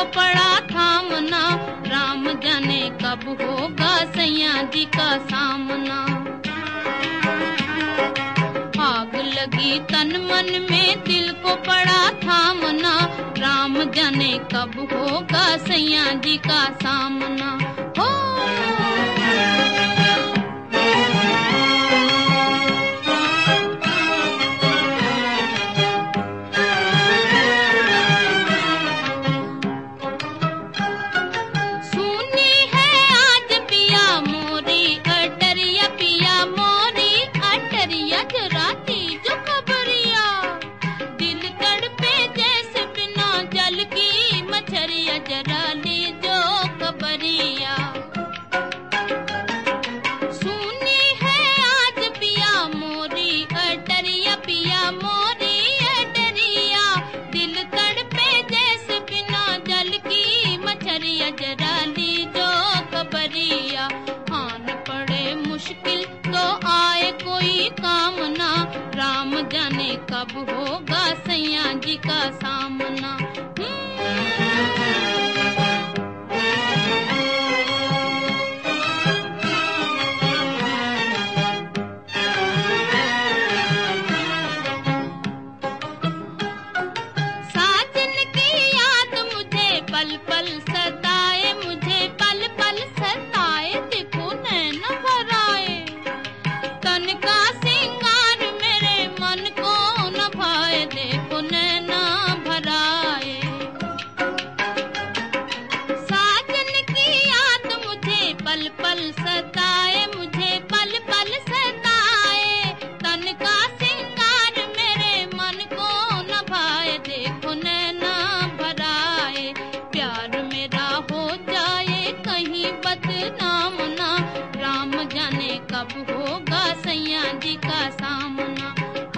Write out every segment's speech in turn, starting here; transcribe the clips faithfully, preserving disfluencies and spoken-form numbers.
पड़ा थामना, राम जाने कब होगा सैया जी का सामना। आग लगी तन मन में दिल को पड़ा थामना, राम जाने कब होगा सैया जी का सामना। हो राम जाने कब होगा सैया जी का सामना। साजन की याद मुझे पल पल सताए, मुझे पल पल सताए, देखो नैन भराए, तन का सिंगार मेरे मन को न भाए, देखो नैना भराए। साजन की याद मुझे पल पल सताए, मुझे पल पल सताए, तन का सिंगार मेरे मन को न भाए, देखो नैना भराए। प्यार मेरा हो जाए कहीं बदनाम ना, राम जाने कब होगा सैया जी का सामना।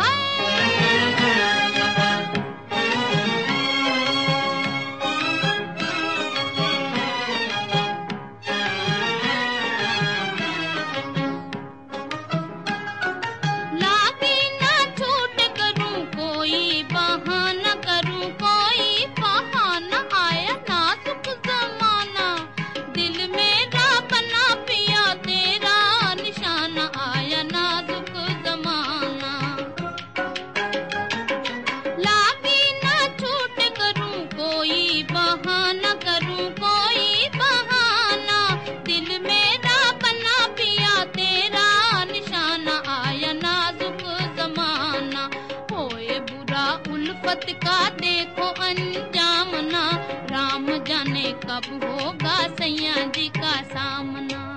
लागी ना छूट करूं कोई बहाना, करूं कोई बहाना, आया नाजुक जमाना, दिल मेरा बना पिया तेरा निशाना, आया नाजुक जमाना। लागी ना छूट करूं कोई बहाना, करूं कोई बहाना, दिल मेरा बना पिया तेरा निशाना, आया नाजुक जमाना। होए बुरा उल्फत का देखो अंजाम ना, राम जाने कब होगा सैया जी का सामना।